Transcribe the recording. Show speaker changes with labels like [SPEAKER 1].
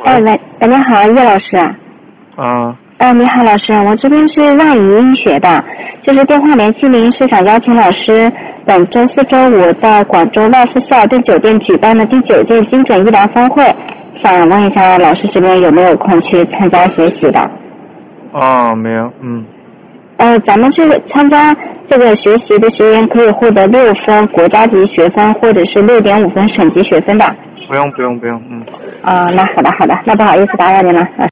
[SPEAKER 1] 哎，喂，你好，叶老师。你好，老师，我这边是外语音学的，就是电话联系您是想邀请老师本周4、周5在广州乐富希尔顿酒店举办的第9届精准医疗峰会，想问一下老师这边有没有空去参加学习的？
[SPEAKER 2] 没有，
[SPEAKER 1] 咱们这个参加这个学习的学员可以获得6分国家级学分，或者是6.5分省级学分的。
[SPEAKER 2] 不用，
[SPEAKER 1] 那好的，那不好意思打扰您了，老师。